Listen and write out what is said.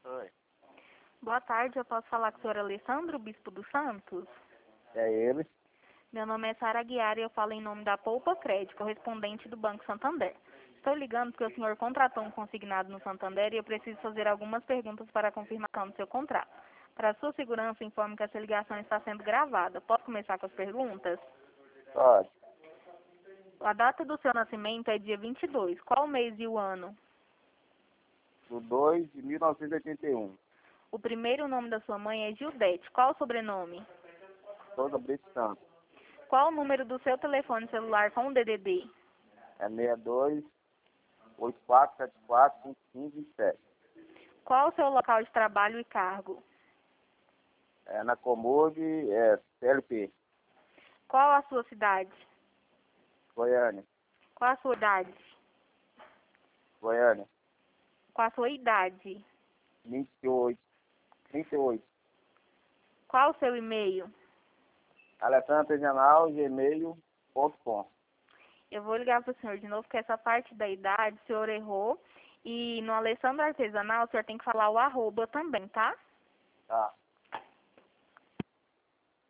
Oi. Boa tarde, eu posso falar com o senhor Alessandro, bispo dos Santos? É ele? Meu nome é Sara Aguiar e eu falo em nome da Poupa Crédito, correspondente do Banco Santander. Estou ligando porque o senhor contratou um consignado no Santander e eu preciso fazer algumas perguntas para a confirmação do seu contrato. Para sua segurança, informe que essa ligação está sendo gravada. Posso começar com as perguntas? Pode. A data do seu nascimento é dia 22. Qual o mês e o ano? Do 2 de 1981. O primeiro nome da sua mãe é Gildete. Qual o sobrenome? Souza Brito Santos. Qual o número do seu telefone celular com o DDD? É 62 8474 5527. Qual o seu local de trabalho e cargo? É na Comod, CLP, Qual a sua cidade? Goiânia. Qual a sua idade? Goiânia. Qual a sua idade? 28. 38. Qual o seu e-mail? alessandroartesanal@gmail.com. Eu vou ligar para o senhor de novo, porque essa parte da idade o senhor errou. E no Alessandro Artesanal o senhor tem que falar o arroba também, tá? Tá.